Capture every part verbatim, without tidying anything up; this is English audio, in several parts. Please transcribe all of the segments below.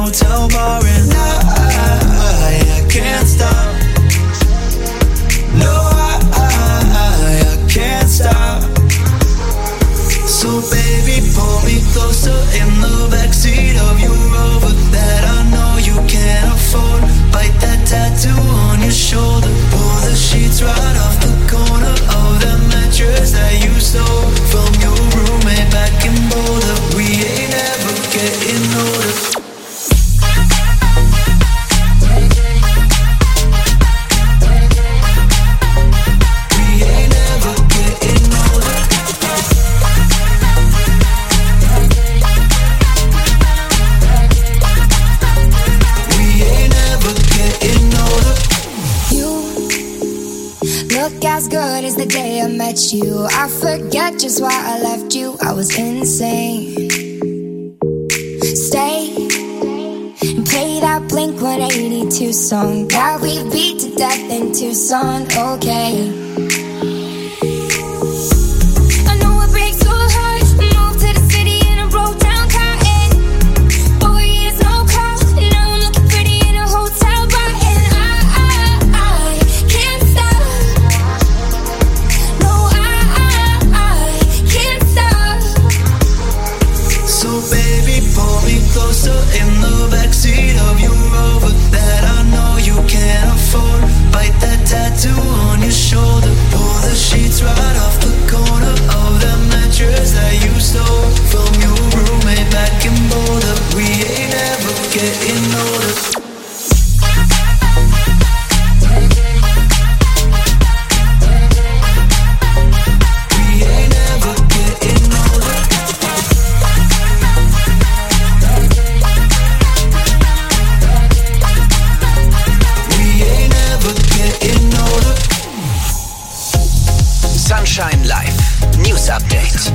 hotel bar and I, I can't stop. No, I, I, I can't stop. So baby, pull me closer in the backseat of your Rover that I know you can't afford. Bite that tattoo on your shoulder. Pull the sheets right off the corner of that mattress that you stole from your roommate back in Boulder. We ain't ever getting older. As good as the day I met you. I forget just why I left you. I was insane. Stay and play that Blink one eighty-two song that we beat to death in Tucson. Okay. Sunshine Live News Update.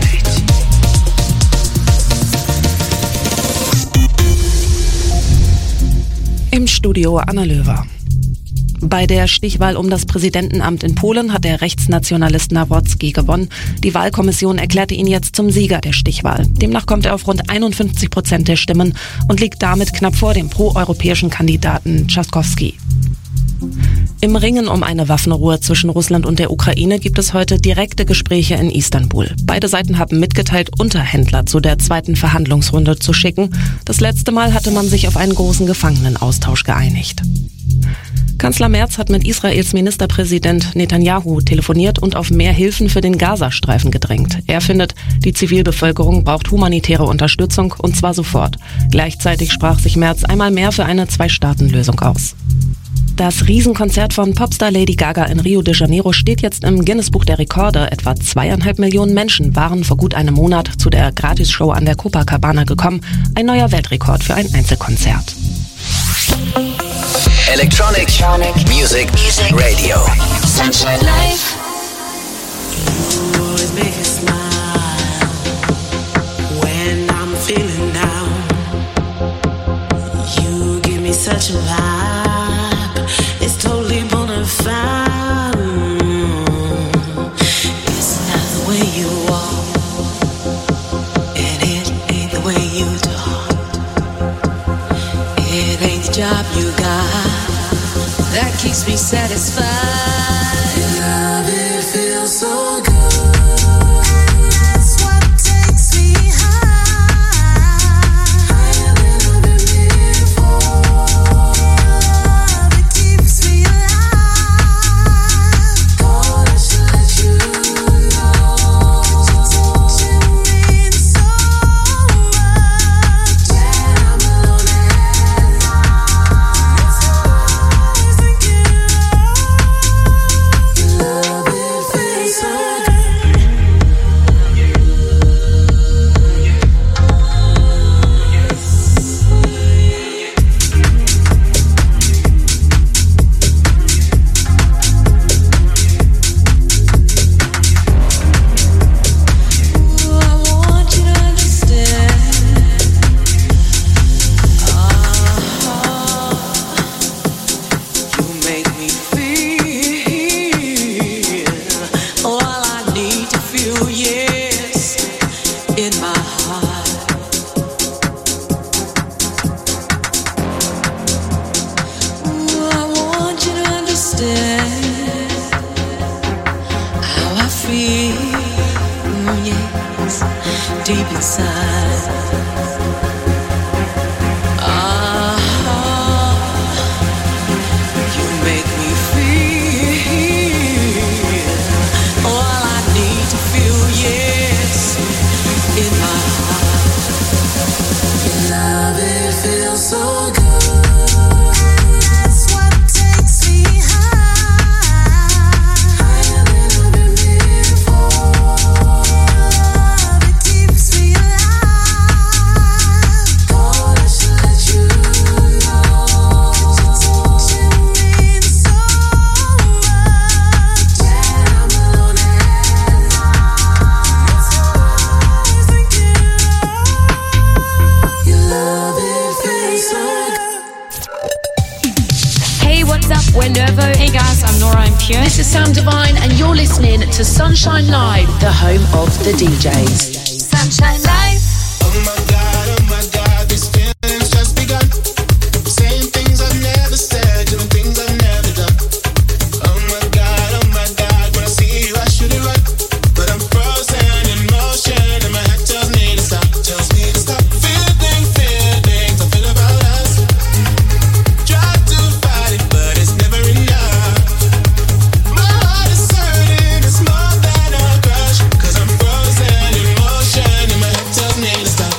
Im Studio Anna Löwer. Bei der Stichwahl um das Präsidentenamt in Polen hat der Rechtsnationalist Nawrocki gewonnen. Die Wahlkommission erklärte ihn jetzt zum Sieger der Stichwahl. Demnach kommt er auf rund einundfünfzig Prozent der Stimmen und liegt damit knapp vor dem proeuropäischen Kandidaten Trzaskowski. Im Ringen um eine Waffenruhe zwischen Russland und der Ukraine gibt es heute direkte Gespräche in Istanbul. Beide Seiten haben mitgeteilt, Unterhändler zu der zweiten Verhandlungsrunde zu schicken. Das letzte Mal hatte man sich auf einen großen Gefangenenaustausch geeinigt. Kanzler Merz hat mit Israels Ministerpräsident Netanyahu telefoniert und auf mehr Hilfen für den Gazastreifen gedrängt. Er findet, die Zivilbevölkerung braucht humanitäre Unterstützung und zwar sofort. Gleichzeitig sprach sich Merz einmal mehr für eine Zwei-Staaten-Lösung aus. Das Riesenkonzert von Popstar Lady Gaga in Rio de Janeiro steht jetzt im Guinness-Buch der Rekorde. Etwa zweieinhalb Millionen Menschen waren vor gut einem Monat zu der Gratisshow an der Copacabana gekommen. Ein neuer Weltrekord für ein Einzelkonzert. Electronic, Electronic Music, Music Radio. Sunshine Live. You always make a smile when I'm feeling down. You give me such a vibe. It's totally bona fide. It's not the way you walk, and it ain't the way you talk. It ain't the job you got that keeps me satisfied. Love, it feels so good. deep inside. Ah, you make me feel all I need to feel, yes, in my heart. Your love, it feels so good. Hey guys, I'm Nora En Pure. This is Sam Divine and you're listening to Sunshine Live, the home of the D Js. Sunshine Live. Oh my God, oh my God, these feelings just begun. Saying things I've never said, doing things I've never done. Oh my God, oh my God, when I see you I should it right, but I'm frozen in motion and my head tells me to stop, tells me to stop. Feeling, feelings I feel about us. Try to fight it, but it's never enough. My heart is hurting, it's more than a crush, 'cause I'm frozen in motion and my head tells me to stop.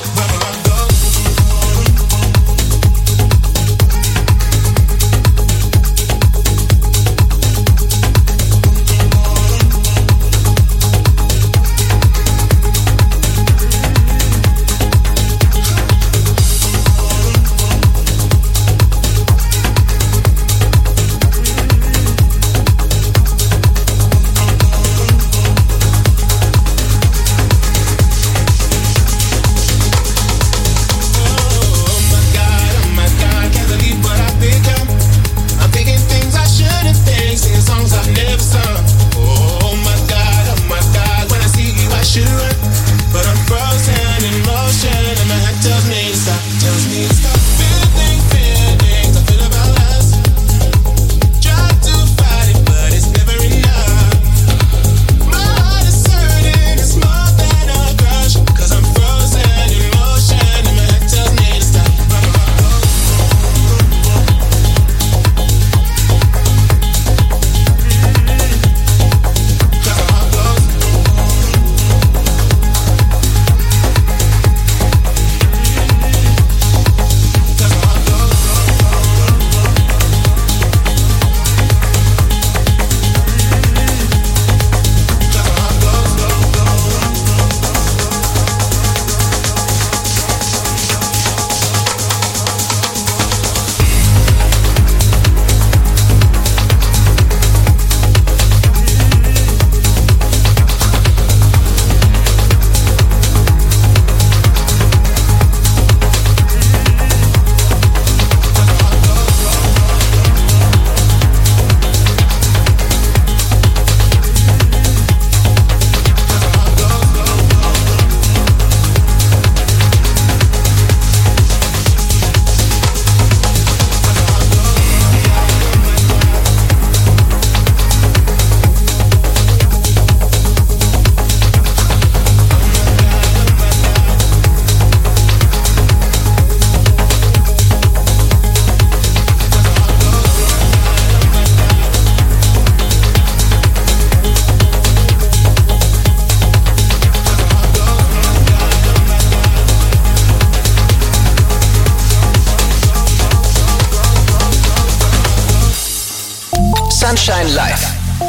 Sunshine Live.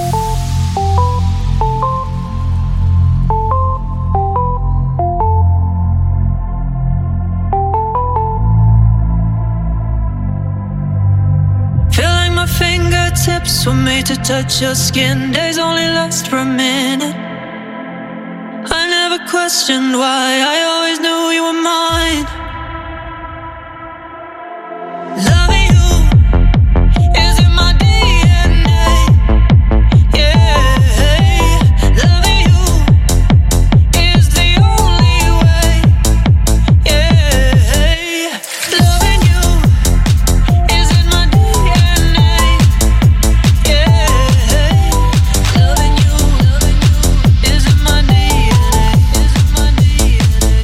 Fingertips were made to touch your skin. Days only last for a minute. I never questioned why. I always knew you were mine. Loving you is in my D N A. Yeah, loving you is the only way. Yeah, loving you is in my D N A. Loving you, loving you is in my D N A, is in my D N A.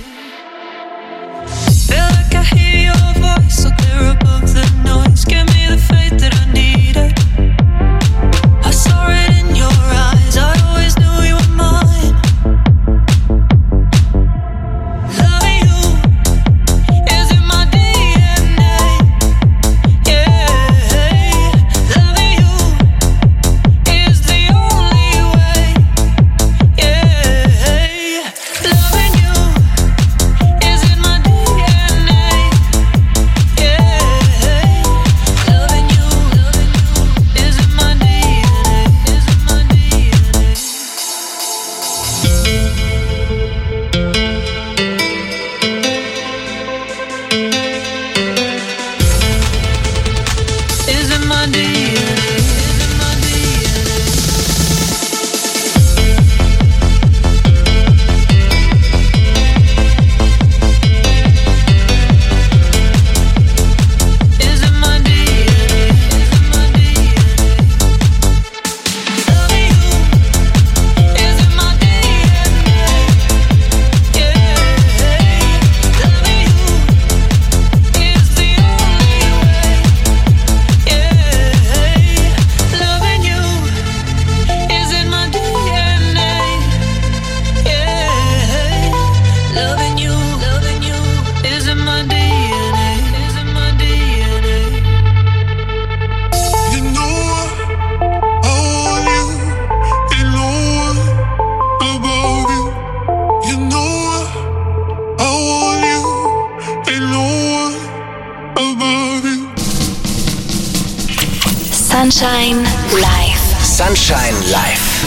love you. Sunshine Live. Sunshine Live.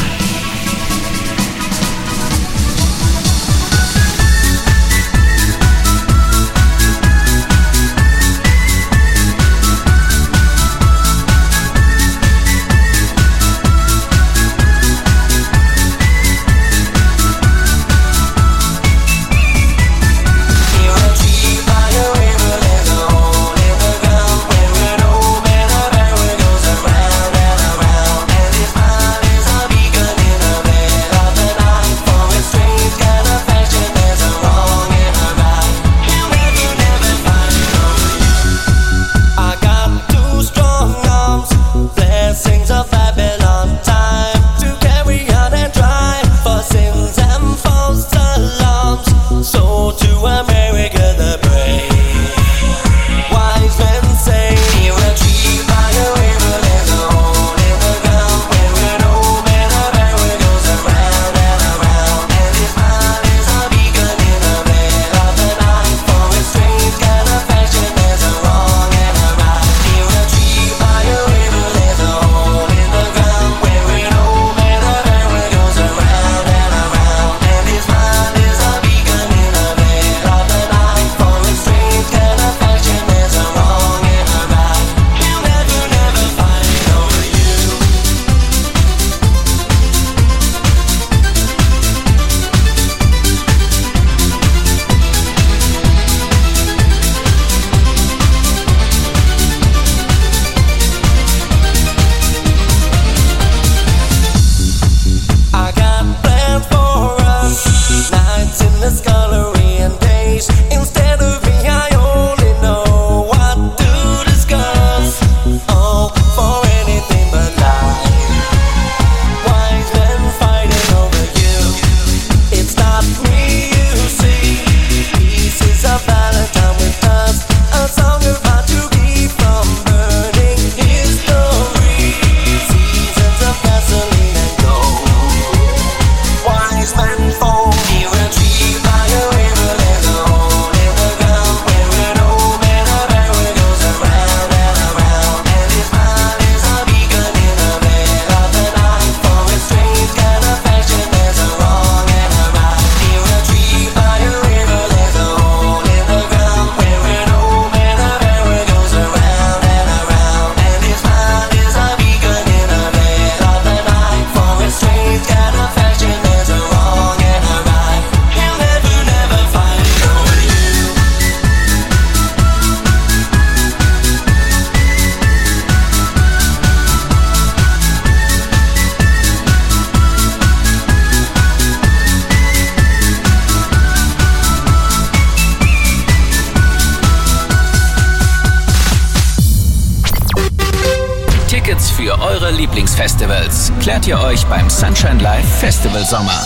Für eure Lieblingsfestivals klärt ihr euch beim Sunshine Live Festival Sommer.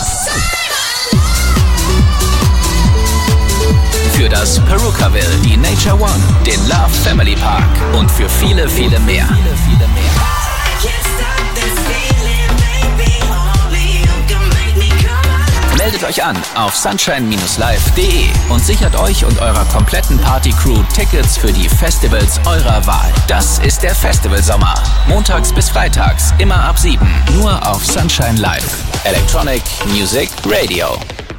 Für das Perukaville, die Nature One, den Love Family Park und für viele, viele mehr. Viele, viele mehr. Meldet euch an auf sunshine live punkt de und sichert euch und eurer kompletten Party-Crew Tickets für die Festivals eurer Wahl. Das ist der Festivalsommer. Montags bis freitags, immer ab sieben. Nur auf Sunshine Live. Electronic Music Radio.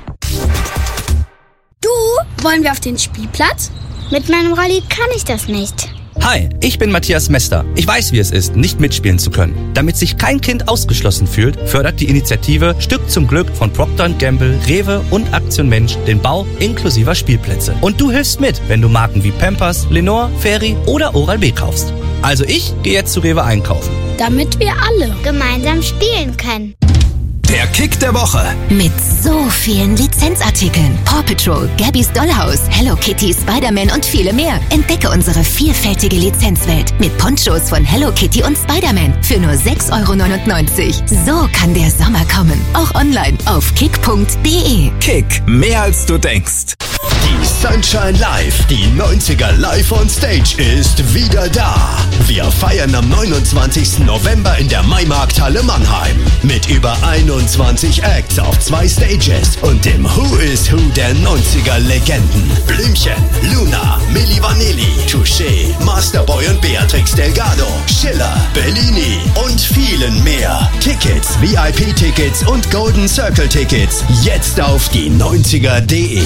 Du, wollen wir auf den Spielplatz? Mit meinem Rolli kann ich das nicht. Hi, ich bin Matthias Mester. Ich weiß, wie es ist, nicht mitspielen zu können. Damit sich kein Kind ausgeschlossen fühlt, fördert die Initiative Stück zum Glück von Procter und Gamble, Rewe und Aktion Mensch den Bau inklusiver Spielplätze. Und du hilfst mit, wenn du Marken wie Pampers, Lenore, Fairy oder Oral-B kaufst. Also ich gehe jetzt zu Rewe einkaufen. Damit wir alle gemeinsam spielen können. Der Kick der Woche. Mit so vielen Lizenzartikeln. Paw Patrol, Gabby's Dollhouse, Hello Kitty, Spider-Man und viele mehr. Entdecke unsere vielfältige Lizenzwelt mit Ponchos von Hello Kitty und Spider-Man für nur sechs Euro neunundneunzig. So kann der Sommer kommen. Auch online auf kick punkt de. Kick, mehr als du denkst. Die Sunshine Live, die neunziger Live on Stage ist wieder da. Wir feiern am neunundzwanzigsten November in der Maimarkthalle Mannheim. Mit über einundzwanzig Acts auf zwei Stages und dem Who is Who der neunziger Legenden. Blümchen, Luna, Milli Vanilli, Touché, Masterboy und Beatrix Delgado, Schiller, Bellini und vielen mehr. Tickets, V I P-Tickets und Golden Circle-Tickets jetzt auf die neunziger punkt de.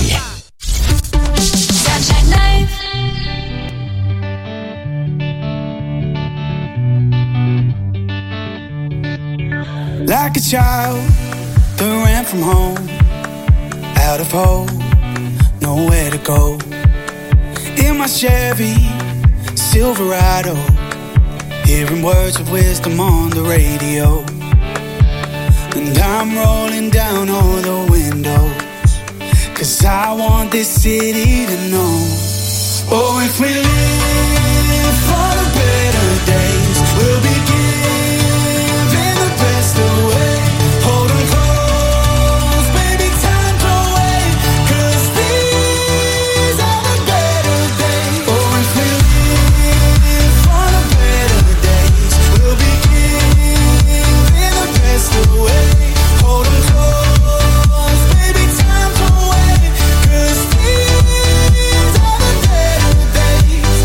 Like a child that ran from home, out of hope, nowhere to go. In my Chevy Silverado, hearing words of wisdom on the radio. And I'm rolling down all the windows, 'cause I want this city to know. Oh, if we live for the better days, we'll be giving the best away. Hold 'em close, baby, time to wait, 'cause these are the better days. Oh, if we live for the better days, we'll be giving the best away. Hold 'em close, baby, time to wait, 'cause these are the better days.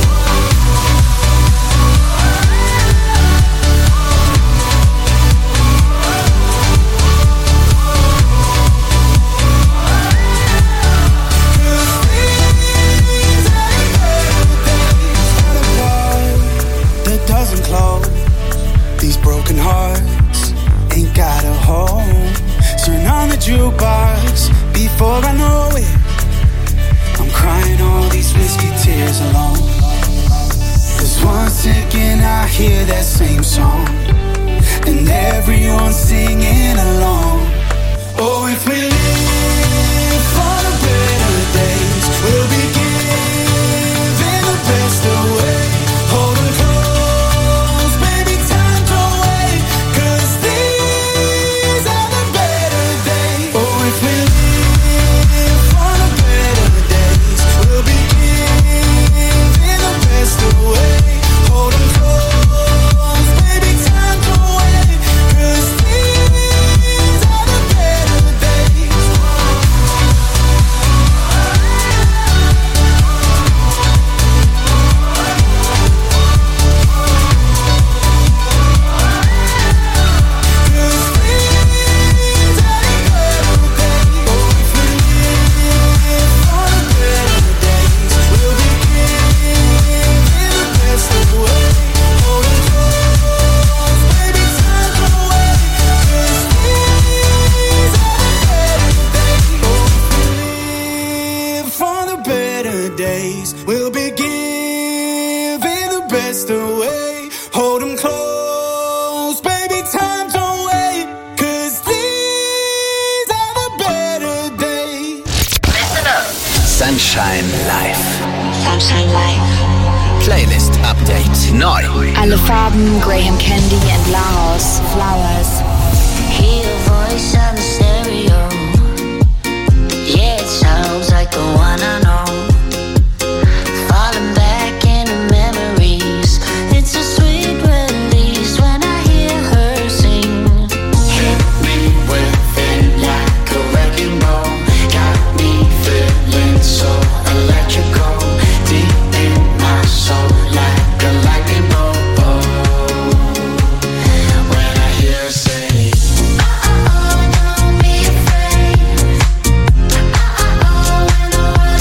That doesn't close. These broken hearts ain't got a home. Turn on the jukebox before I know it. I'm crying all these whiskey tears alone. 'Cause one second I hear that same song, and everyone's singing along. Oh, if we live for the better days, we'll be giving the best away. Hold 'em close, baby, time to wait, 'cause these are the better days. Oh, if we live for the better days, we'll be giving the best away. Hold 'em close, baby, time to wait, 'cause these are the better days. For the better days, we'll be giving the best away. Hold 'em close, baby, time to wait, 'cause these are the better days. Listen up. Sunshine Live. Sunshine Live. Playlist Update. Neu. Alle Farben, Graham Candy and Laos, Flowers. Hear your voice on the stereo. Yeah, it sounds like the one I know. Falling back into memories. It's a sweet release when I hear her sing. Hit me with it like a wrecking ball. Got me feeling so electrical. Deep in my soul like a lightning bolt. When I hear her say, oh, oh, don't be afraid. Oh, oh, when the world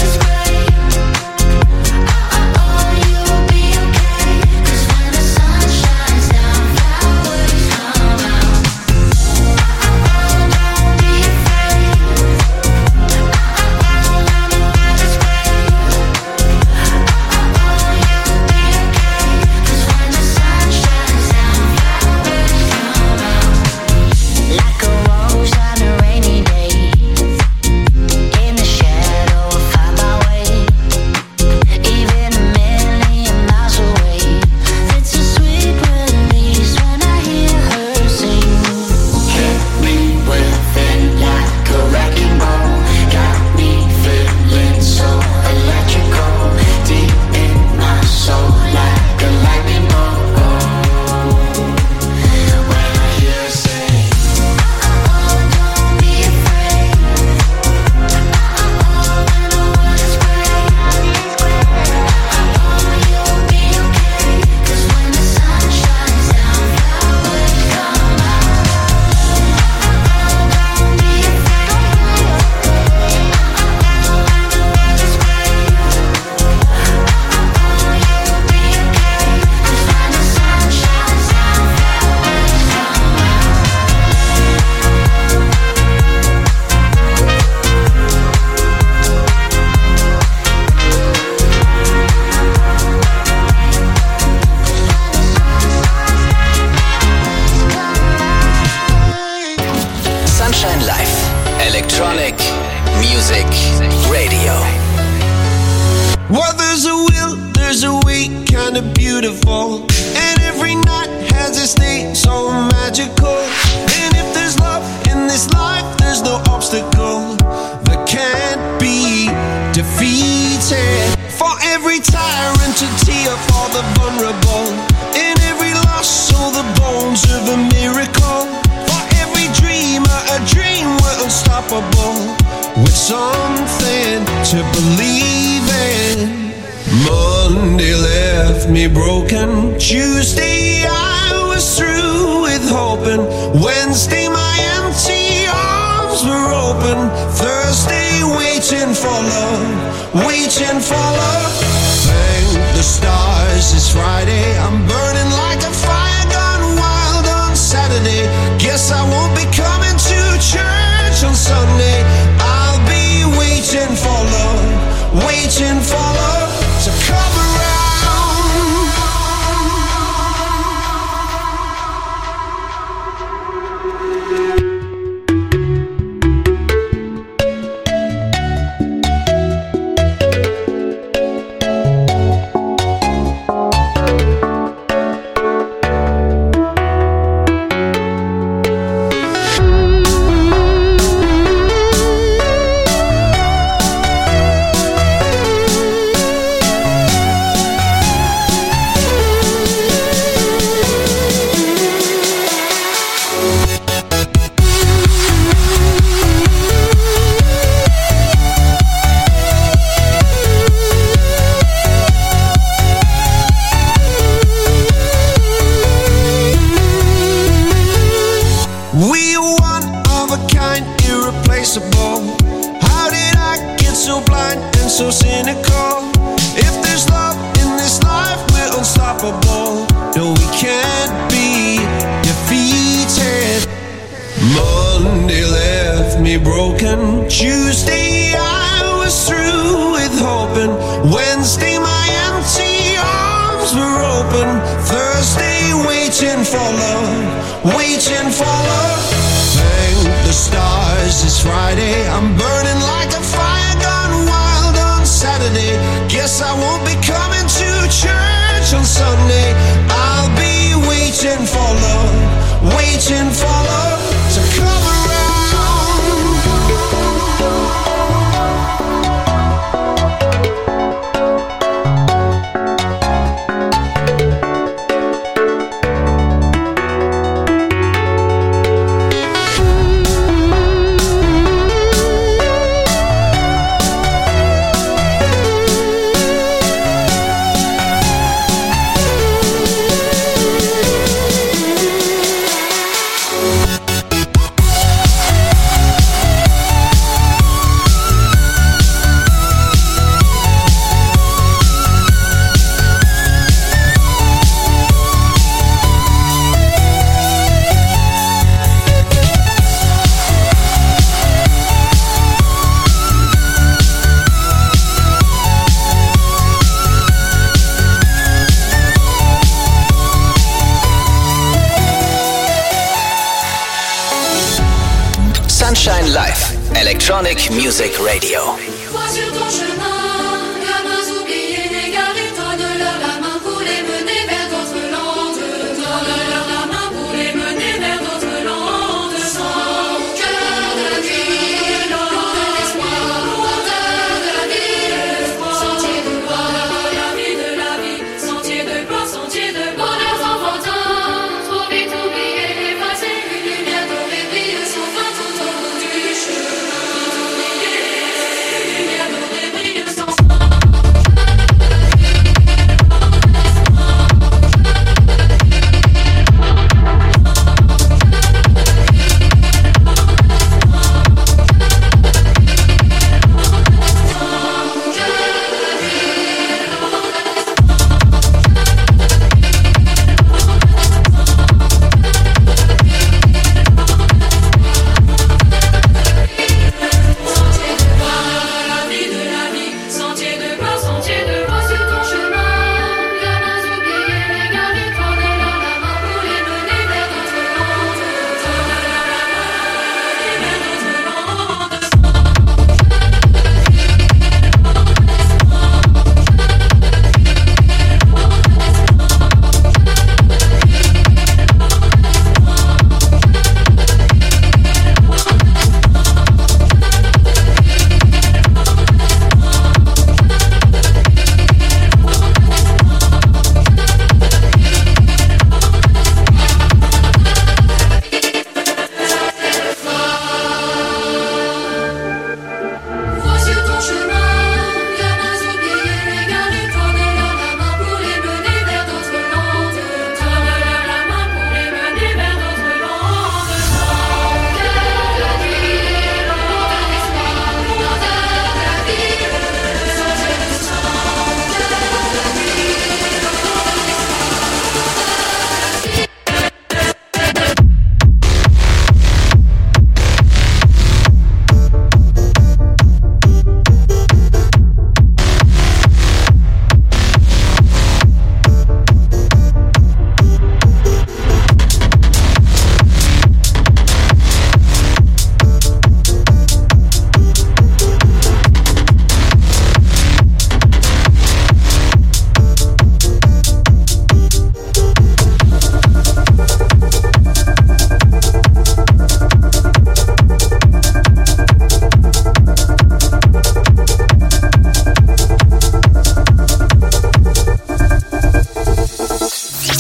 beautiful. And every night has its day so magical. And if there's love in this life, there's no obstacle that can't be defeated. For every tyrant to tear for the vulnerable. In every loss, all the bones of a miracle. For every dreamer, a dream we're unstoppable. With something to believe in. Monday left me broken. Tuesday I was through with hoping. Wednesday my empty arms were open. Thursday waiting for love, waiting for love. Thank the stars it's Friday. I'm burning like a fire gone wild on Saturday. Guess I won't be coming to church on Sunday. I'll be waiting for love, waiting for love to come around. Tuesday I was through with hoping. Wednesday my empty arms were open. Thursday waiting for love, waiting for love. Thank the stars it's Friday. I'm burning like a fire gone wild on Saturday. Guess I won't be coming to church on Sunday. I'll be waiting for love, waiting for love to come around. Sunshine Live, Electronic Music Radio. Vois sur ton chemin, gamins oubliés, n'égarés, donne-leur la main pour les mener vers d'autres landes. Donne-leur la main pour les mener vers d'autres landes. Sans cœur de la vie, loin de l'espoir, lointeur de la vie, sentier de gloire, la vie de la vie, sentier de gloire, sentier de bonheur enfantin. Trop vite oublié, effacé, une lumière dorée brille sans fin tout au bout du chemin. Lumière dorée brille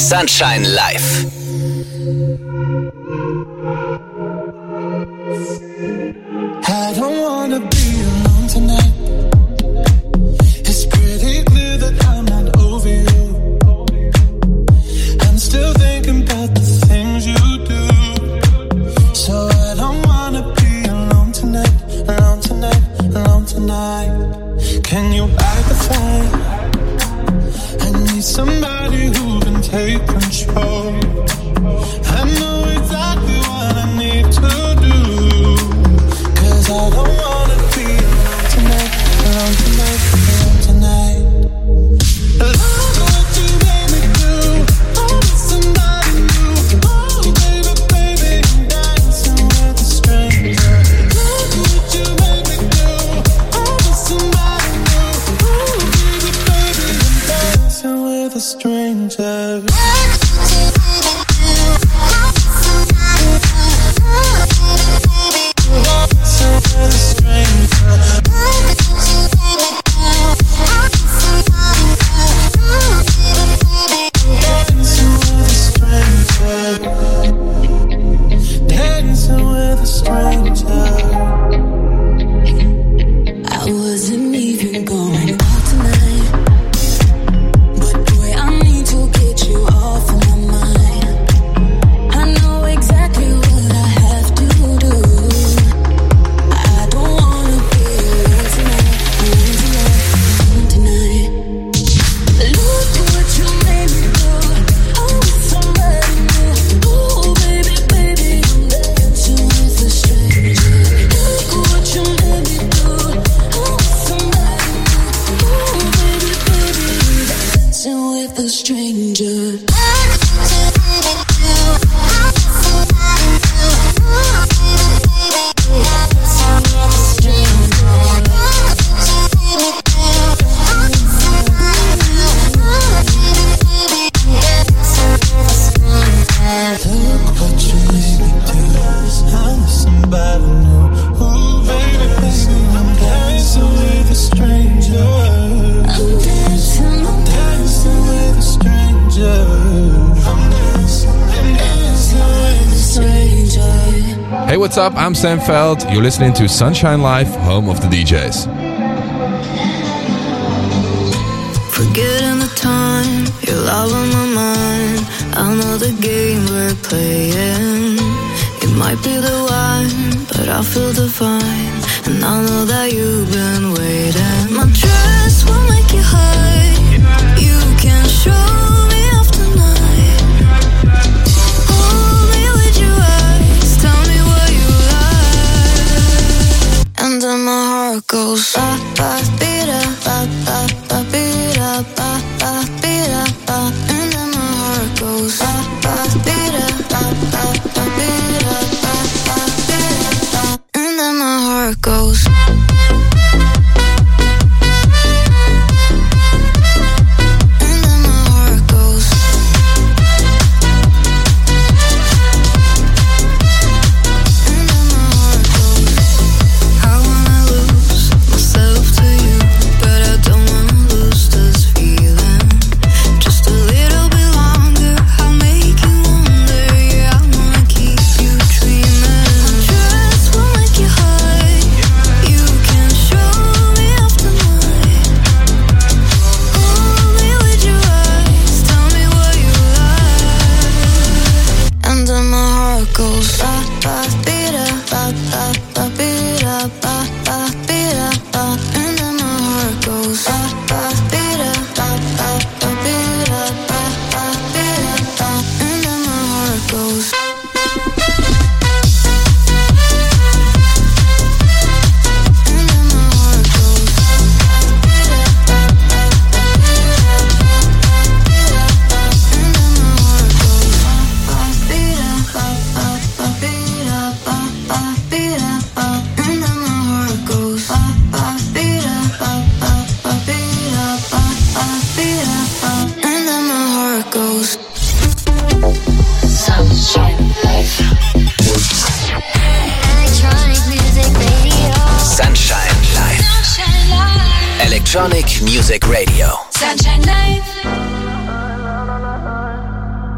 Sunshine Live. I don't wanna be alone tonight. It's pretty clear that I'm not over you. I'm still thinking about the things you do. So I don't wanna be alone tonight, alone tonight, alone tonight. Can you light the fire? I need somebody who can take control. I know exactly what I need to do. Cause I don't wanna be alone tonight, alone tonight, alone tonight. Love what you made me do. I want somebody new. Oh baby, baby, I'm dancing with a stranger. Love what you made me do. I want somebody new. Oh baby, baby, I'm dancing with a stranger. What's up? I'm Sam Feld. You're listening to Sunshine Live, home of the D Js. Forgetting the time, you're all on my mind. I know the game we're playing. It might be the wine, but I feel divine. And I know that you've been waiting. My dress will make you high. You can show me off tonight. Hold me with your eyes. Tell me what you like. And then my heart goes ba ba beat up, ba ba ba beat up, ba ba beat up, ba. And then my heart goes ba ba beat up, ba ba ba beat up, ba ba beat up, ba. And then my heart goes. Electronic Music Radio. Sunshine Live.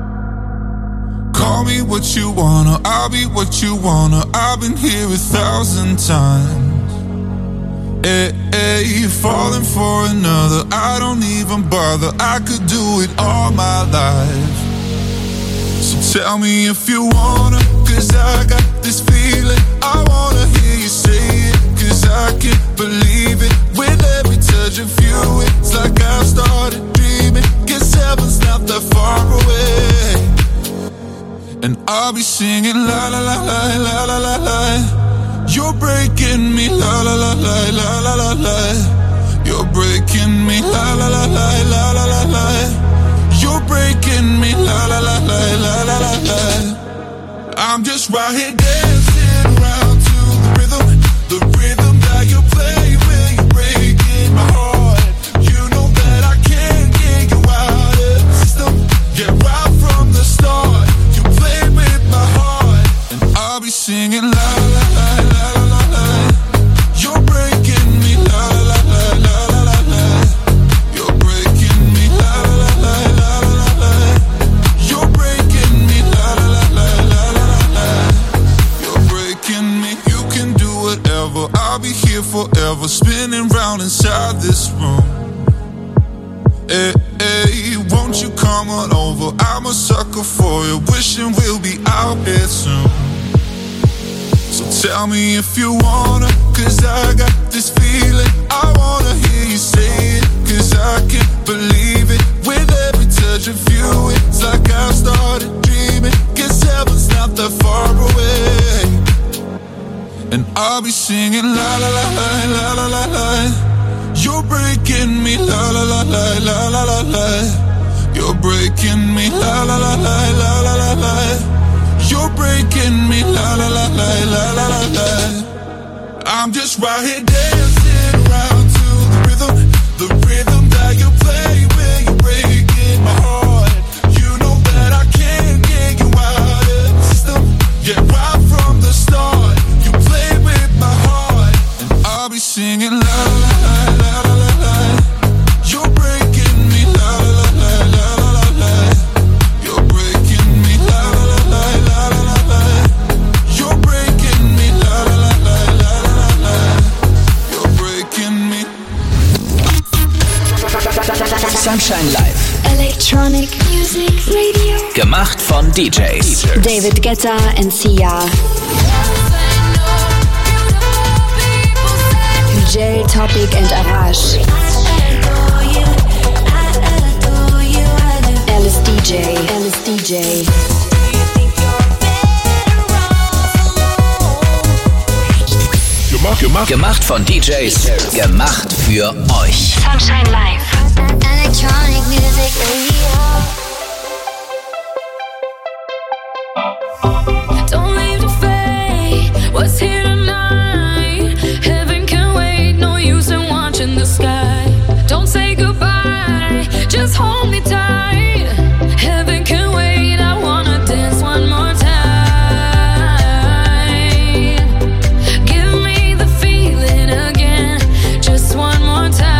tell me what you wanna, I'll be what you wanna. I've been here a thousand times. Hey, hey, you're falling for another, I don't even bother. I could do it all my life. So tell me if you wanna, cause I got this feeling. I wanna hear you say it, cause I can't believe it. With every touch of you, it's like I've started dreaming. Guess heaven's not that far away. And I'll be singing la la la la la la la la. You're breaking me la la la la la la la la. You're breaking me la la la la la la la la. You're breaking me la la la la la la la la. I'm just right here dancing around to the rhythm, the rhythm that you play when you're breaking my heart. You know that I can't get you out of the system. Get right from the start. You play with my heart, and I'll be singing la la la la la la la. You're breaking me la la la la la la la. You're breaking me la la la la la la la. You're breaking me la la la la la la la. You're breaking me. You can do whatever. I'll be here forever, spinning round inside this room. Hey, hey, won't you come on over? I'm a sucker for you, wishing we'll be out here soon. So tell me if you wanna, cause I got this feeling. I wanna hear you say it, cause I can't believe it. With every touch of you, it's like I've started dreaming. Guess heaven's not that far away. And I'll be singing la la la la la la la la. You're breaking me la la la la la la la la. You're breaking me la la la la la la la la. You're breaking me la la la la la la la la. I'm just right here dancing around to the rhythm, the rhythm that you play when you're breaking my heart. You know that I can't get you out of the system. Yeah, right from the start. You play with my heart, and I'll be singing la la la la la la la. You're breaking me la la la la la la la. You're breaking me la la la la la la la. You're breaking me la la la la la la la. You're breaking me. Sunshine Live. Electronic Music Radio. Gemacht von D Js. David Guetta and Sia. Jay Topic and Arash. Alice D J. Alice D J. Gemacht, gemacht. Gemacht von D Js. Gemacht für euch. Sunshine Live. Electronic Music Radio. Don't leave the fate. What's here tonight? Heaven can wait. No use in watching the sky. Don't say goodbye. Just hold me tight. Heaven can wait. I wanna dance one more time. Give me the feeling again. Just one more time.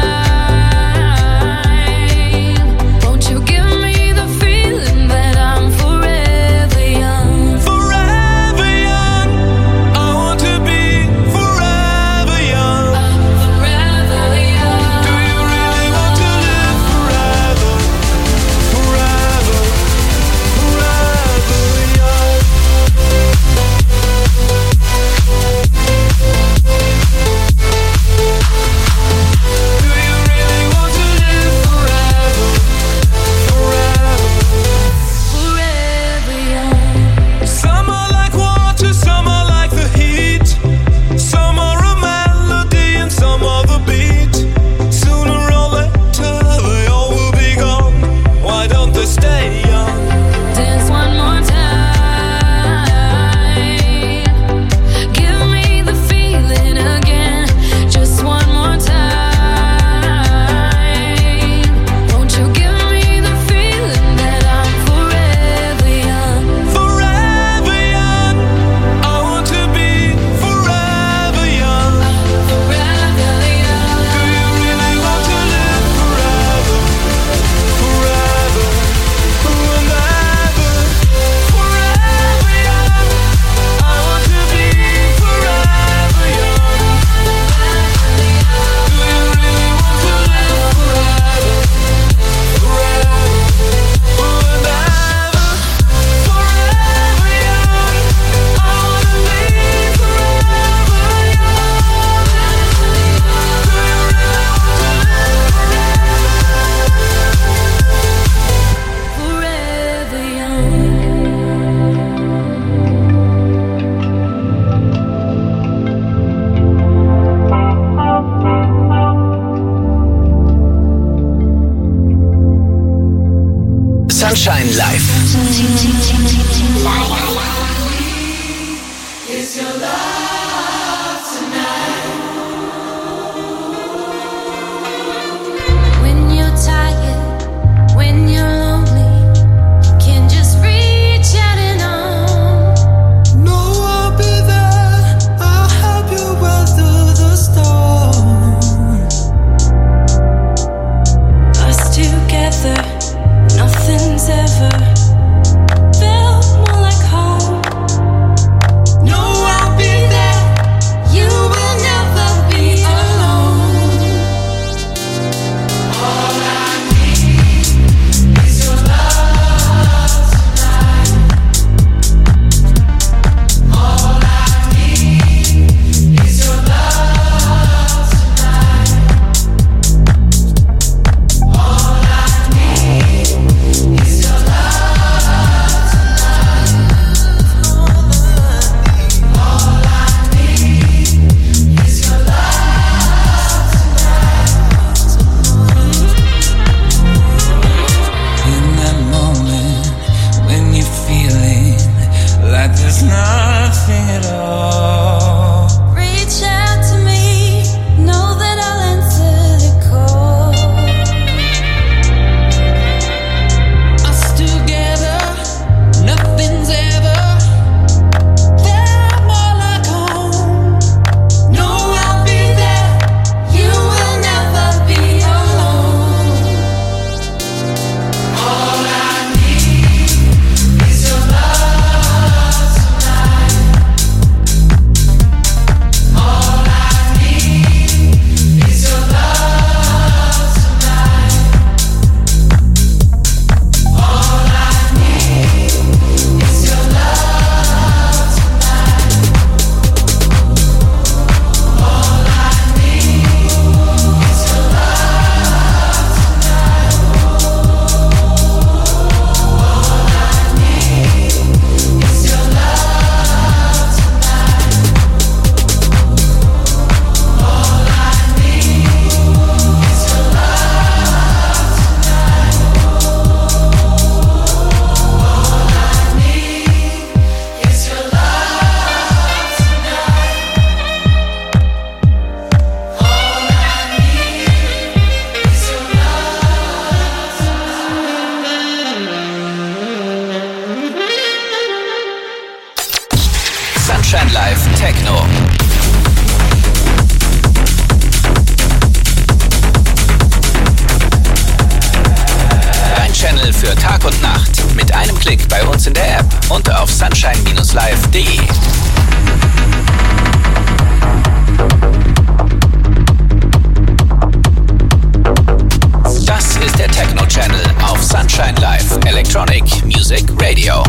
Won't you give me the feeling that I'm forever young? Forever young. I want to be forever young. Forever young. Do you really want to live forever? Forever, forever young. Do you really want to live forever? Forever. Forever young. Some are like water, some are like the heat. Some are a melody and some are the beat. Sooner or later they all will be gone. Why don't they stay young? Dance one more time. Give me the feeling again. Just one more time. Won't you give me the feeling that I'm forever young? Forever young. I want to be forever young. Forever young. Do you really want to live forever? Forever. Who am Sunshine Live. Is your love tonight? When you're tired, when you're lonely, you can just reach out and on. No, I'll be there. I'll help you weather the storm. Us together, nothing's ever felt more like home. No, I'll be there. You will never be alone. All I need is your love tonight. All I need is your love tonight. All I need is your love tonight. All I need is your love In that moment when you're feeling like there's nothing at all. Reach out to me, know that I'll answer the call. Us together, nothing's ever felt more like home. No, I'll be there. You will never be alone. All I need is your love tonight. All I need is your love tonight. All I need is your love tonight. All I need is your love tonight. All I need is your love tonight. All I need is your love tonight. All I need is your love tonight. All I need is your Sunshine Live Techno. Ein Channel für Tag und Nacht. Mit einem Klick bei uns in der App und auf sunshine Bindestrich live Punkt de. Das ist der Techno Channel auf Sunshine Live Electronic Music Radio.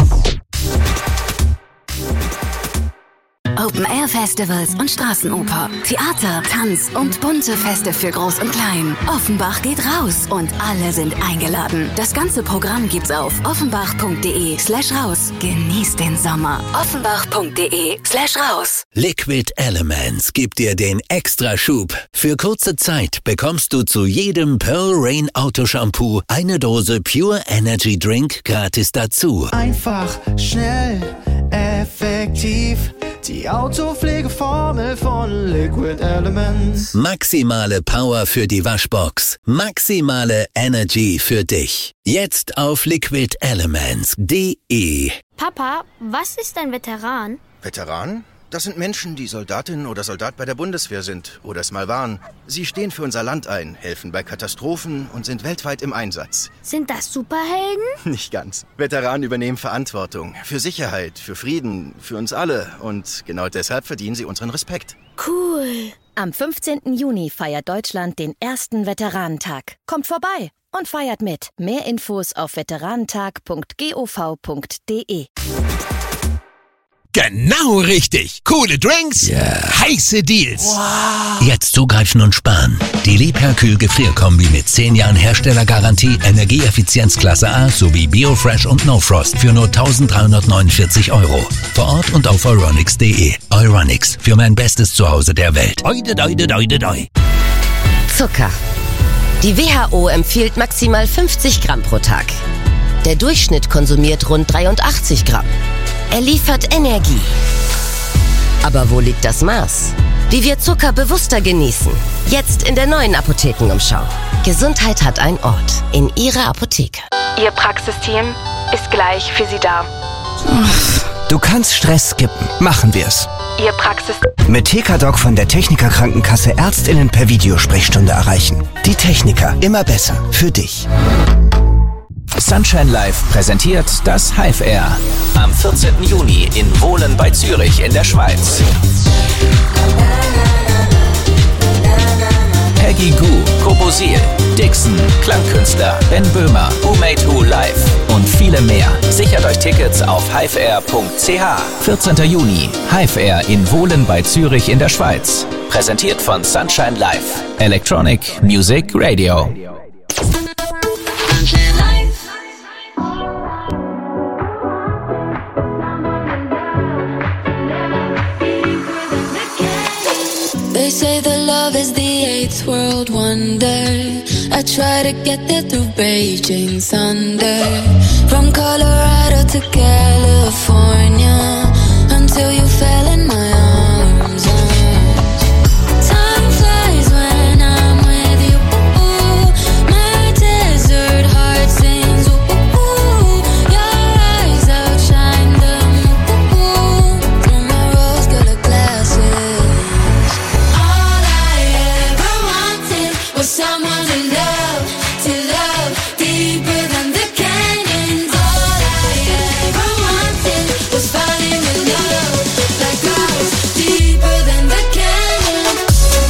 Open-Air-Festivals und Straßenoper, Theater, Tanz und bunte Feste für Groß und Klein. Offenbach geht raus und alle sind eingeladen. Das ganze Programm gibt's auf offenbach.de slash raus. Genießt den Sommer. offenbach.de slash raus. Liquid Elements gibt dir den Extraschub. Für kurze Zeit bekommst du zu jedem Pearl Rain Autoshampoo eine Dose Pure Energy Drink gratis dazu. Einfach, schnell, effektiv. Die Autopflegeformel von Liquid Elements. Maximale Power für die Waschbox. Maximale Energy für dich. Jetzt auf liquid elements punkt de. Papa, was ist ein Veteran? Veteran? Das sind Menschen, die Soldatin oder Soldat bei der Bundeswehr sind oder es mal waren. Sie stehen für unser Land ein, helfen bei Katastrophen und sind weltweit im Einsatz. Sind das Superhelden? Nicht ganz. Veteranen übernehmen Verantwortung für Sicherheit, für Frieden, für uns alle. Und genau deshalb verdienen sie unseren Respekt. Cool. Am fünfzehnten Juni feiert Deutschland den ersten Veteranentag. Kommt vorbei und feiert mit. Mehr Infos auf veteranentag punkt gov punkt de. Genau richtig. Coole Drinks, yeah. Heiße Deals. Wow. Jetzt zugreifen und sparen. Die Liebherr-Kühl Gefrierkombi mit zehn Jahren Herstellergarantie, Energieeffizienzklasse A sowie Biofresh und No Frost für nur eintausenddreihundertneunundvierzig Euro. Vor Ort und auf euronics punkt de. Euronics, für mein bestes Zuhause der Welt. Oide, doide, doide, doi. Zucker. Die W H O empfiehlt maximal fünfzig Gramm pro Tag. Der Durchschnitt konsumiert rund dreiundachtzig Gramm. Er liefert Energie. Aber wo liegt das Maß? Wie wir Zucker bewusster genießen. Jetzt in der neuen Apothekenumschau. Gesundheit hat einen Ort. In Ihrer Apotheke. Ihr Praxisteam ist gleich für Sie da. Du kannst Stress skippen. Machen wir's. Ihr Praxis... Mit T K Doc von der Techniker Krankenkasse Ärztinnen per Videosprechstunde erreichen. Die Techniker. Immer besser. Für dich. Sunshine Live präsentiert das Hive Air. Am vierzehnten Juni in Wohlen bei Zürich in der Schweiz. Peggy Gou, Kobosil, Dixon, Klangkünstler, Ben Böhmer, Who Made Who Live und viele mehr. Sichert euch Tickets auf hiveair punkt c h. vierzehnten Juni, Hive Air in Wohlen bei Zürich in der Schweiz. Präsentiert von Sunshine Live. Electronic Music Radio. They say that love is the eighth world wonder. I try to get there through Beijing thunder. From Colorado to California, until you fell in my arms. Time flies when I'm with you. My desert heart sings. Your eyes outshine them. Through my rose-colored glasses. Was someone to love, to love deeper than the canyons. All I ever wanted was falling in love, like I was deeper than the canyons.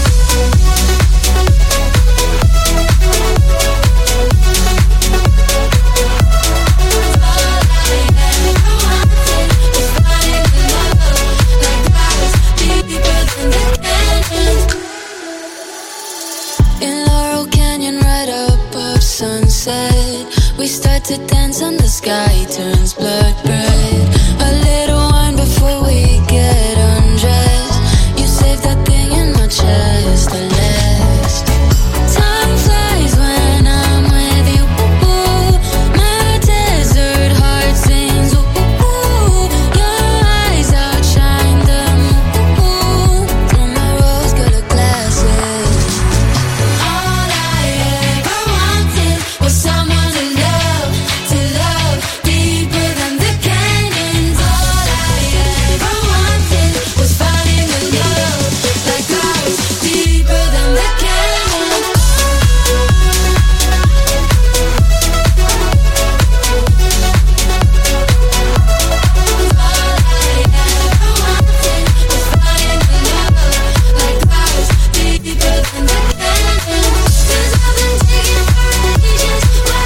All I ever wanted was falling in love, like I was deeper than the canyons. In Laurel Canyon, right above sunset, we start to dance and the sky turns blood red. A little wine before we get undressed. You save that thing in my chest, the last. Time flies when I'm with you. My desert heart sings. Your eyes outshine them. Through my rose-colored glasses. Was someone to love, to love deeper than the canyons. All I ever wanted was falling in love, like I was deeper than the canyons. All I ever wanted was falling in love, like I was deeper than the canyons. 'Cause I've been taking ages.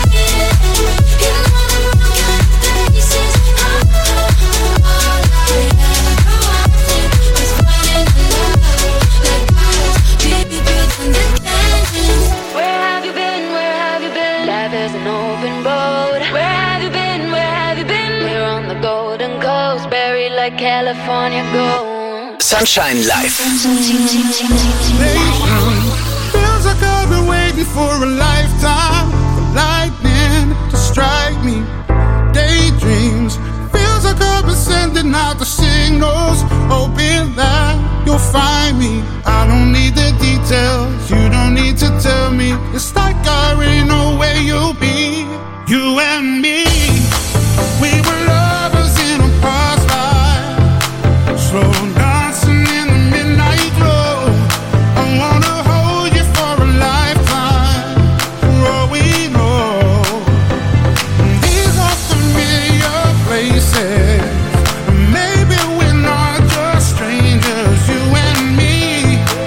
Where have you been? Where have you been? Life is an open boat. Where have you been? Where have you been? We're on the Golden Coast, buried like California gold. Sunshine Live. Feels like I've been waiting for a lifetime for lightning to strike me. Daydreams. Feels like I've been sending out the signals, hoping that you'll find me. I don't need the details, you don't need to tell me. It's like I already know where you'll be. You and me, we were lovers in a past life, slow dancing in the midnight glow. I wanna hold you for a lifetime, for all we know. These are familiar places, maybe we're not just strangers. You and me,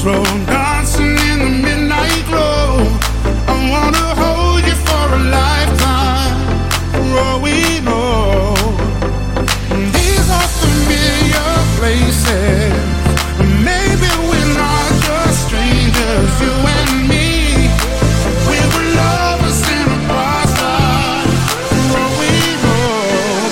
floor, dancing in the midnight glow. I wanna hold you for a lifetime, for all we know. These are familiar places. Maybe we're not just strangers, you and me. We were lovers in a past life, for all we know.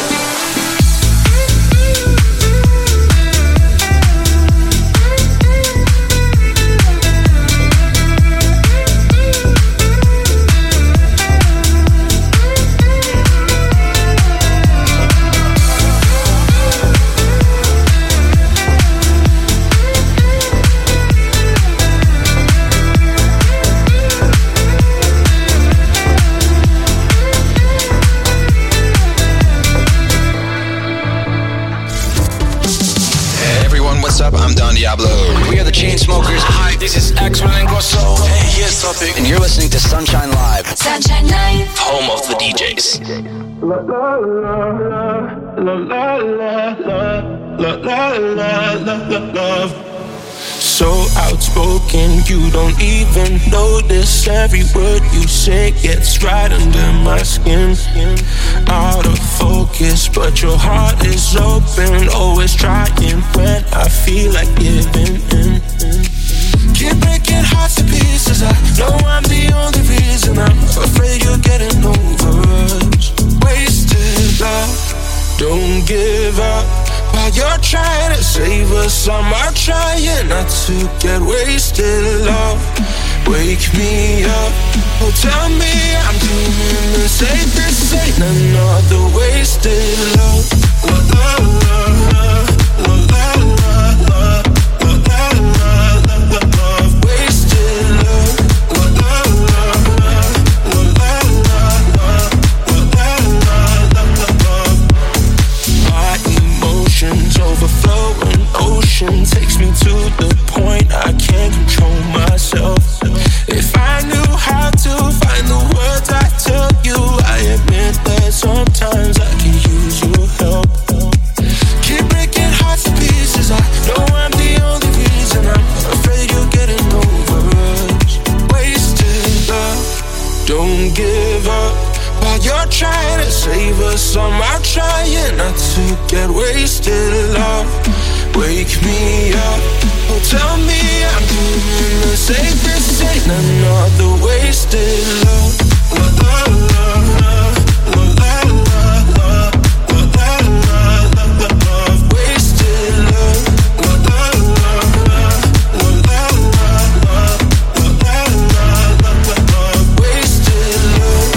We are the Chainsmokers. Hi, this is Axel and Grosso. Hey, here's Topic. And you're listening to Sunshine Live. Sunshine Live. Home of the D Js. La la la la la la la la la la la. So outspoken, you don't even notice. Every word you say gets right under my skin. Out of focus, but your heart is open. Always trying when I feel like giving in. Keep breaking hearts to pieces. I know I'm the only reason. I'm afraid you're getting over us. Wasted love, don't give up. While you're trying to save us, I'm out trying not to get wasted. Love, wake me up. Oh, tell me I'm doing the safest. Ain't another wasted love. La la la la la la la la la la la love. Wasted love. La la la la la la la la la la love. My emotions overflowing, ocean takes me to the point I can't control myself. If I knew how to find the words I tell you, I admit that sometimes I can use your help. Keep breaking hearts to pieces. I know I'm the only reason. I'm afraid you're getting over us. Wasted love, don't give up. While you're trying to save us, I'm out trying not to get wasted. Love, wake me up. Oh, tell me I'm doing the safest. Ain't another wasted love. La la la la la la la la la la la love. Wasted love. La la la la la la la la la la la love. Wasted love.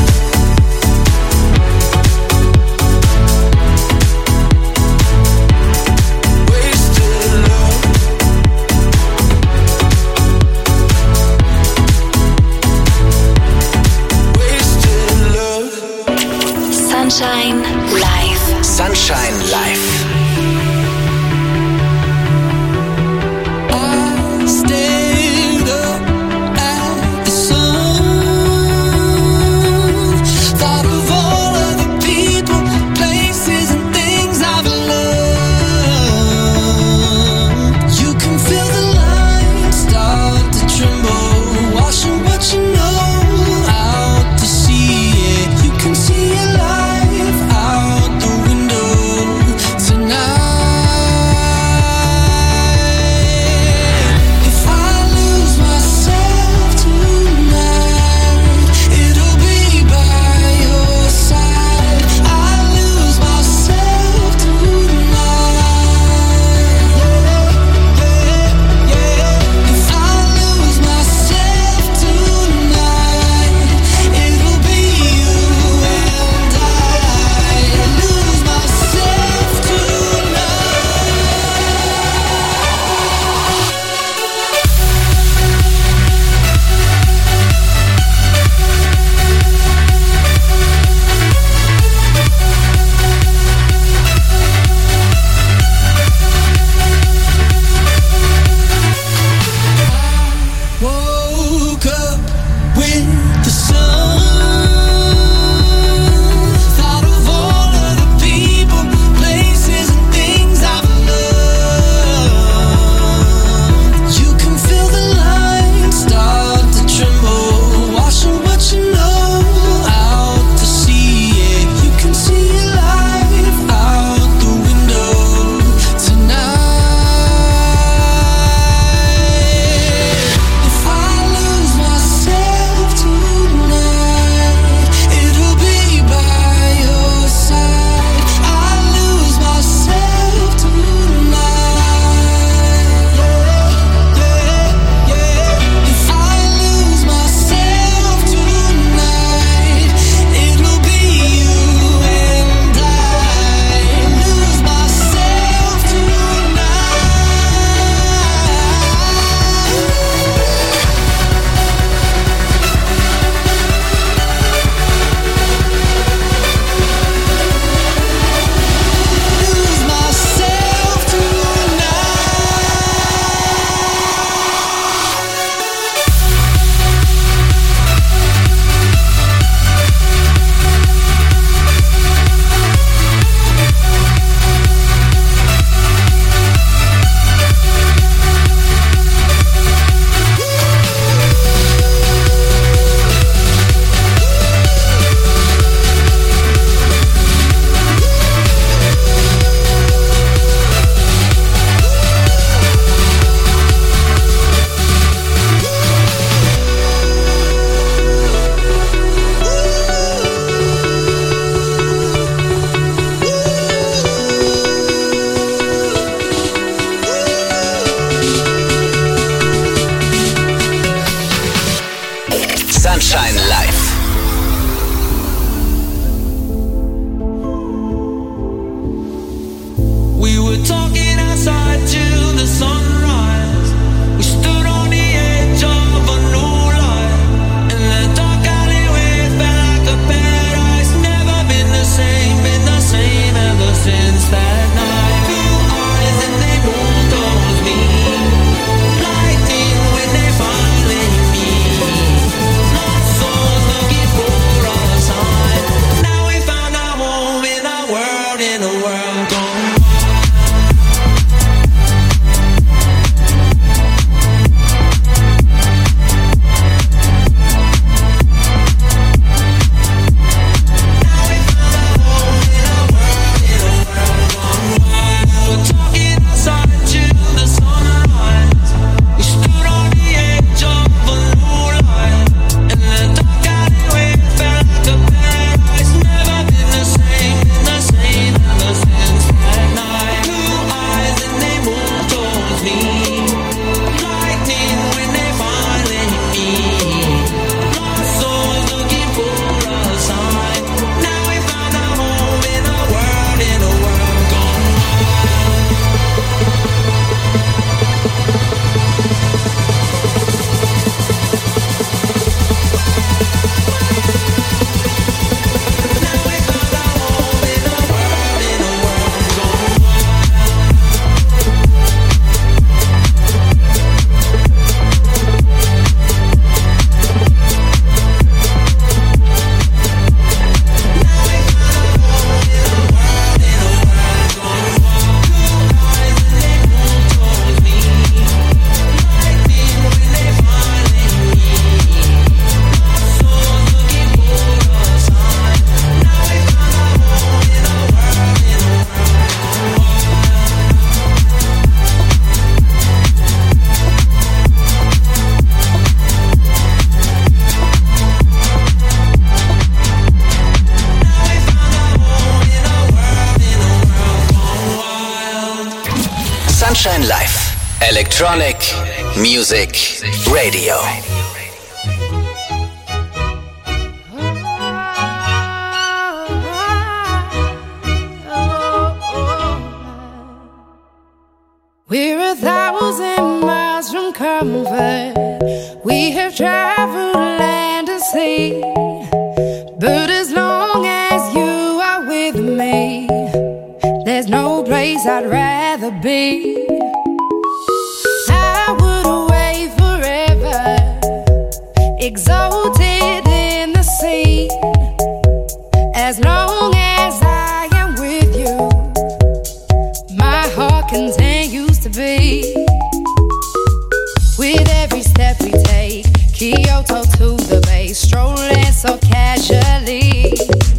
Sunshine Live. Electronic Music Radio. We're a thousand miles from comfort. We have traveled land and sea. But as long as you are with me, there's no place I'd rather be. I would away forever, exalted in the sea. As long as I am with you, my heart continues to beat. With every step we take, Kyoto to the bay, strolling so casually.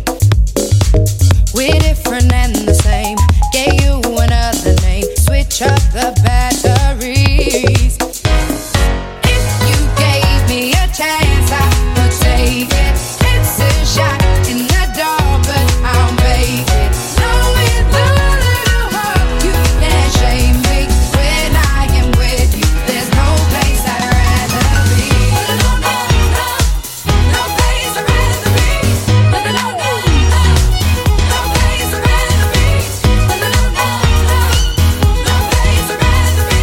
We're different and the same, gave you another name, switch up the batteries. If you gave me a chance, I would take it. It's a shot in the dark, but I'll make it. Knowing the little heart, you can't shame me. When I am with you, there's no place I'd rather be. No, no, no, no place I'd rather be. No, no, no, no, no place I'd rather be. No, no, no, no, no place I'd rather be.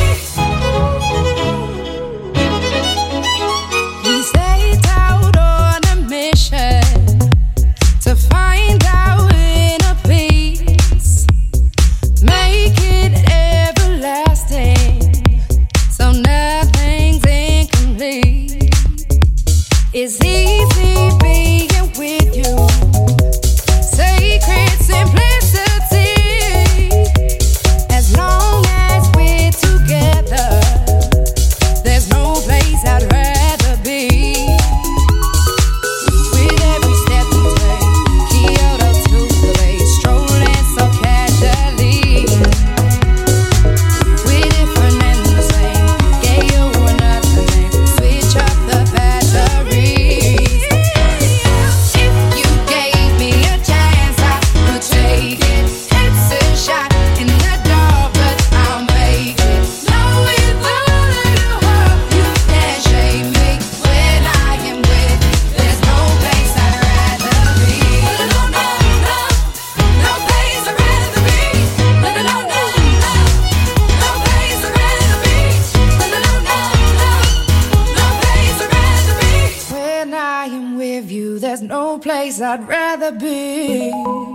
We set out on a mission to find our inner peace, make it everlasting, so nothing's incomplete. It's easy being with you, sacred simplicity. As long as we're together, there's no place I'd rather be. With every step we take, Kyoto to the bay, strolling so casually. We're different and the same, gave you another name, switch up the batteries. If you gave me a chance, I would take it. It's a shot in the dark, but I'll make it. Knowing the little heart, you can't shame me. When I am with you, there's no place I'd rather be. No, no, no, no place I'd rather be. No, no, no, no, no place I'd rather be. No, no, no, no, no place I'd rather be. When I am with you, there's no place I'd rather be.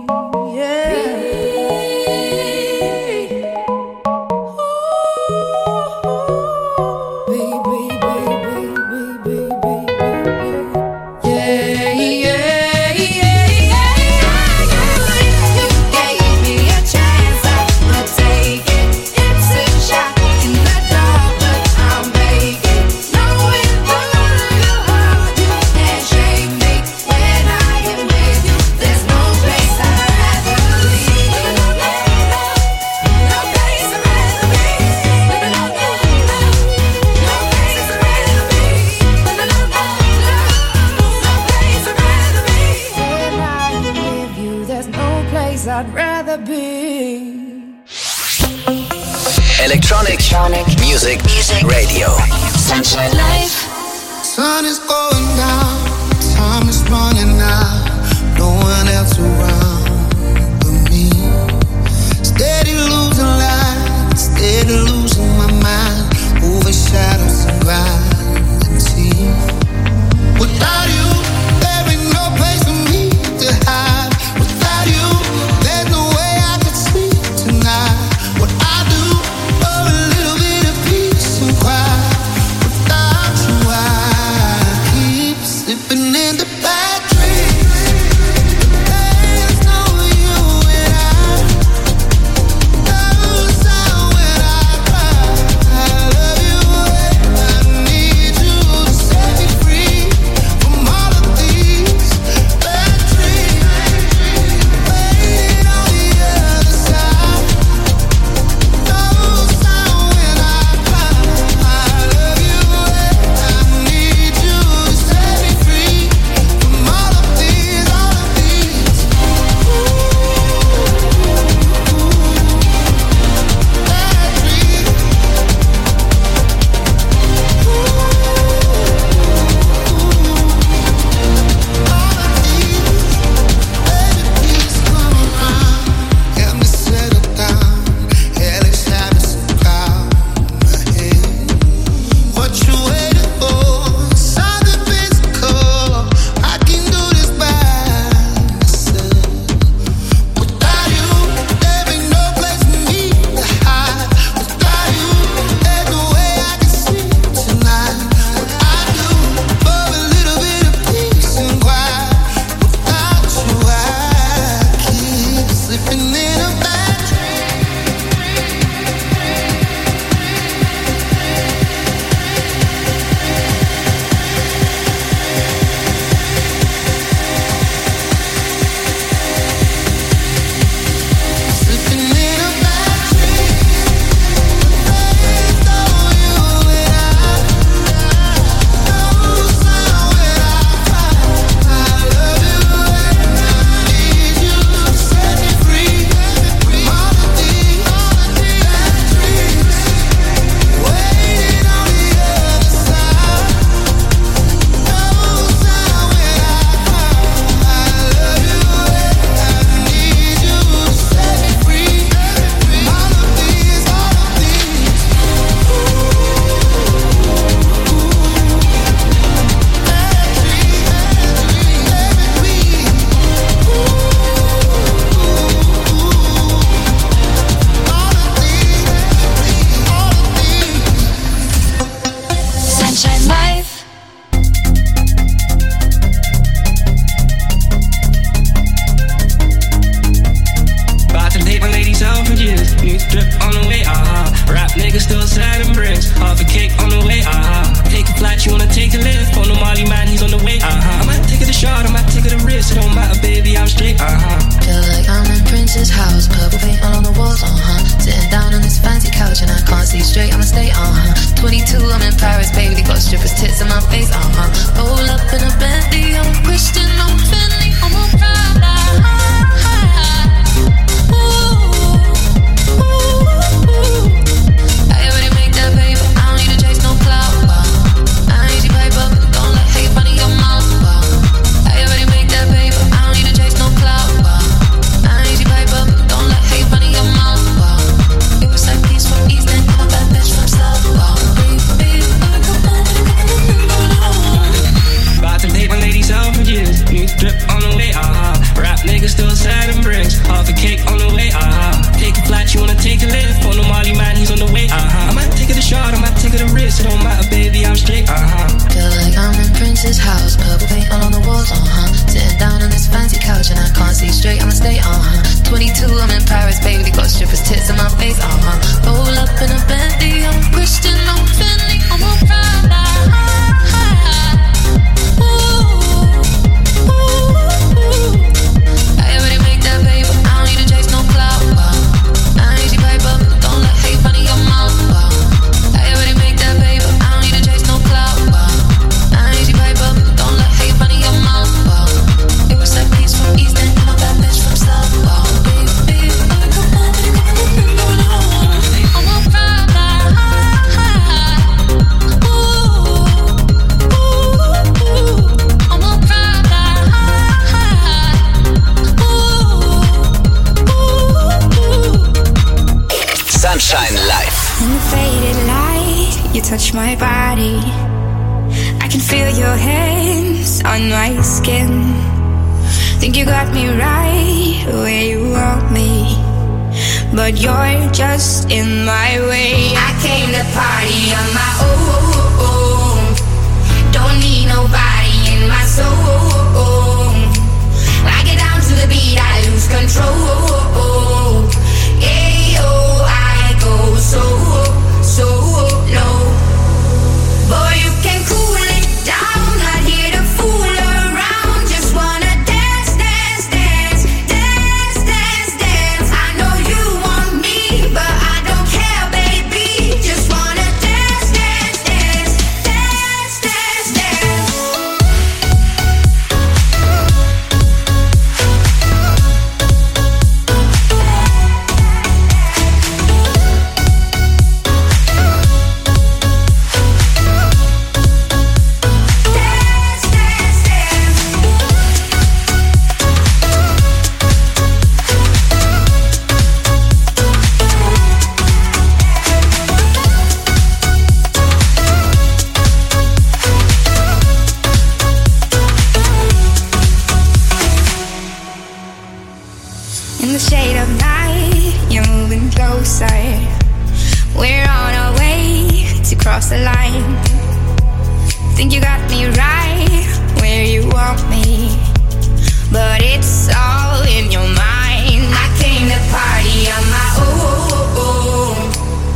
I'd rather be. Electronic, Electronic Music, Music Radio. Sunshine Live. Sun is going down, time is running out, no one else around but me. Steady losing light, steady losing my mind, overshadow sobriety. Without you, there ain't no place for me to hide. Without you, there's no way I could sleep tonight. What I do for a little bit of peace and quiet. Without you, I keep slipping into bad dreams. see straight, I'ma stay, uh-huh. twenty-two, I'm in Paris, baby, they got strippers, tits in my face, uh-huh. Roll up in a Bentley, I'm a Christian, I'm Fendi, I'm a Prada. Ooh, ooh, ooh. I already make that paper, I don't need to chase no clout, wow. I ain't your paper, don't let hate run in your mouth, wow. I already make that paper, I don't need to chase no clout, wow. I ain't your paper, don't let hate run in your mouth, wow. It was like peace from East and I'm a bad bitch from South, wow. About to date my ladies out for years. New drip on the way, uh-huh. Rap niggas still sad and bricks. Half a cake on the way, uh-huh. Take a flight, you wanna take a lift. On the Molly man, he's on the way, uh-huh. I might take it a shot, I might take it a risk. It don't matter, baby, I'm straight, uh-huh. Feel like I'm in Prince's house. Purple paint all on the walls, uh-huh. Sitting down on this fancy couch and I can't see straight, I'ma stay, uh-huh. twenty-two, I'm in Paris, baby, they got strippers, tits in my face, uh-huh. Roll up in a Bentley, I'm Christian, I'm Fendi, I'm a Prada. Sunshine Live. In the faded light, you touch my body. I can feel your hands on my skin. Think you got me right where you want me, but you're just in my way. I came to party on my own. Don't need nobody in my soul. I get down to the beat, I lose control. Yeah, oh, I go so, so low. Boy, you can cool it down, not here to fool around. Just wanna dance, dance, dance, dance, dance, dance. I know you want me, but I don't care, baby. Just wanna dance, dance, dance, dance, dance, dance. In the shade of night, you're moving closer. We're on our way to cross the line. Think you got